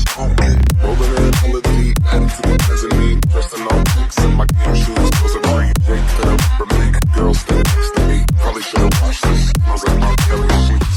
Rolling in melody, adding to the mezzanine. Dressed in all pinks and my game shoes, those are green. Jake fit up for me, girl standing next to me. Probably should've washed this, smells like my Kelly sheets.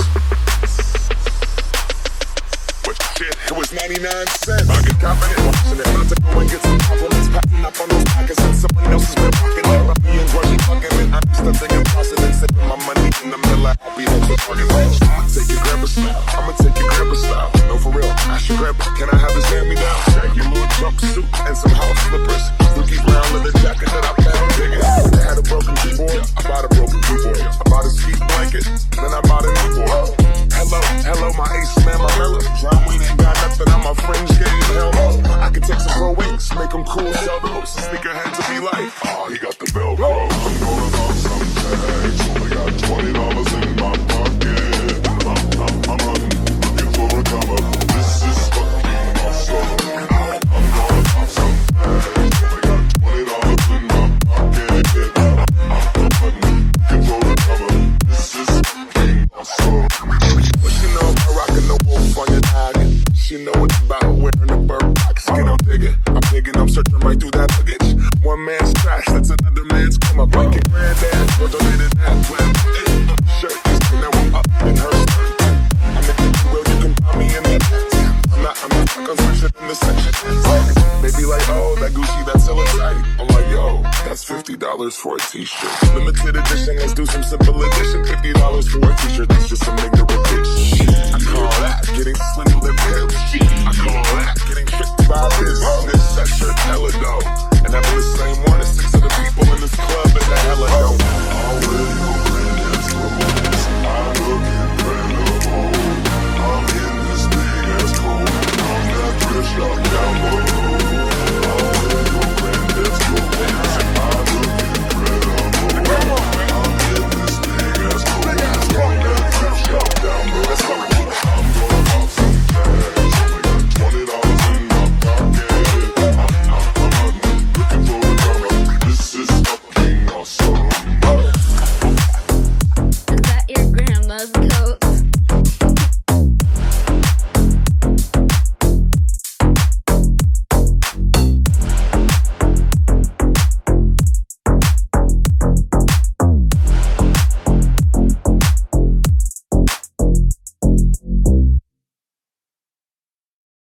But shit, it was 99 cents. I get confident watching it, about to go and get some compliments. Packing up on those pockets and someone else has been rocking it. About me and Grudgy fucking it, I'm just thinking process and saving my money in the middle. I'll be home for target range. I'ma take your grandpa style, I'ma take your grandpa style. No, for real, I should grab it. Can I have this hand-me-down? Shaggy little jumpsuit and some house slippers. Dookie brown leather jacket that I found digging. I had a broken keyboard, I bought a broken keyboard. I bought a ski blanket, then I bought a newborn. Hello, my ace man, my mellow. John Wayne ain't got nothing on my fringe game, hell no. I can take some pro wings, make them cool, sell those. Sneakerhead to be like, oh, he got the Velcro. I'm gonna buy some tags, only got $20 in my pocket. I'm running, looking for a come up. This is fucking awesome. I'm gonna buy some tags, only got $20 in my pocket. I'm running, looking for a come up. This is fucking awesome. What you know about rocking the wolf on your noggin? She know it's about wearing a bird box. Get on digging, I'm digging, I'm searching right through that luggage. One man's trash, that's another man's come up. Like your granddad, or donated that plan. Shirt is now I'm up in her skirt. I'm in the world, you can find me in that. I'm not stuck on some shit in the section. Maybe like, oh, that Gucci, that's hella tight. I'm like, yo, that's $50 for a t-shirt. Limited edition, let's do some simple edition. $50 for a t-shirt, that's just some nigga bitch shit. I call that getting swindled and pimped.